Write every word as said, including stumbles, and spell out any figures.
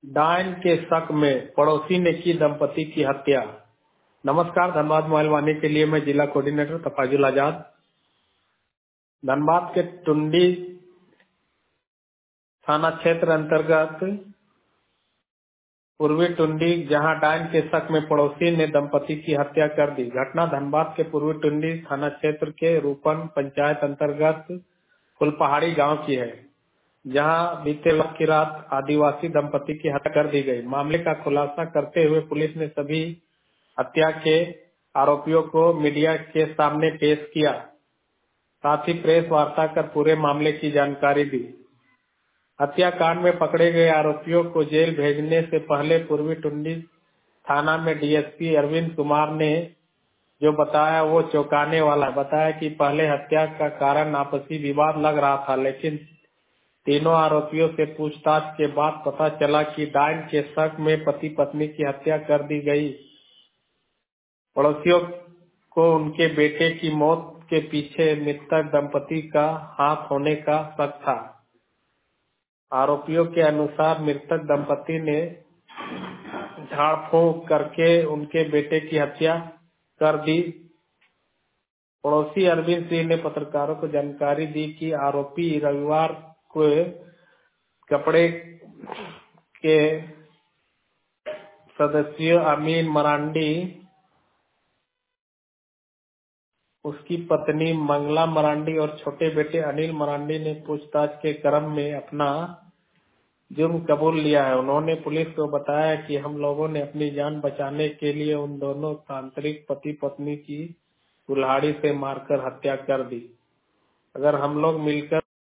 डायन के शक में पड़ोसी ने की दंपति की हत्या। नमस्कार, धनबाद मोबाइल वाणी के लिए मैं जिला कोऑर्डिनेटर तफाजुल आजाद। धनबाद के टुंडी थाना क्षेत्र अंतर्गत पूर्वी टुंडी, जहां डायन के शक में पड़ोसी ने दंपति की हत्या कर दी। घटना धनबाद के पूर्वी टुंडी थाना क्षेत्र के रूपन पंचायत अंतर्गत फुलपहाड़ी गांव की है, जहां बीते वक्त की रात आदिवासी दंपति की हत्या कर दी गई। मामले का खुलासा करते हुए पुलिस ने सभी हत्या के आरोपियों को मीडिया के सामने पेश किया, साथ ही प्रेस वार्ता कर पूरे मामले की जानकारी दी। हत्याकांड में पकड़े गए आरोपियों को जेल भेजने से पहले पूर्वी टुंडी थाना में डीएसपी अरविंद कुमार ने जो बताया वो चौंकाने वाला है। बताया कि पहले हत्या का कारण आपसी विवाद लग रहा था, लेकिन तीनों आरोपियों से पूछताछ के बाद पता चला कि डायन के शक में पति पत्नी की हत्या कर दी गई। पड़ोसियों को उनके बेटे की मौत के पीछे मृतक दंपति का हाथ होने का शक था। आरोपियों के अनुसार मृतक दंपति ने झाड़ फूंक करके उनके बेटे की हत्या कर दी। पड़ोसी अरविंद सिंह ने पत्रकारों को जानकारी दी कि आरोपी रविवार को कपड़े के सदस्य अमीन मरांडी, उसकी पत्नी मंगला मरांडी और छोटे बेटे अनिल मरांडी ने पूछताछ के क्रम में अपना जुर्म कबूल लिया है। उन्होंने पुलिस को बताया कि हम लोगों ने अपनी जान बचाने के लिए उन दोनों तांत्रिक पति पत्नी की कुल्हाड़ी से मारकर हत्या कर दी। अगर हम लोग मिलकर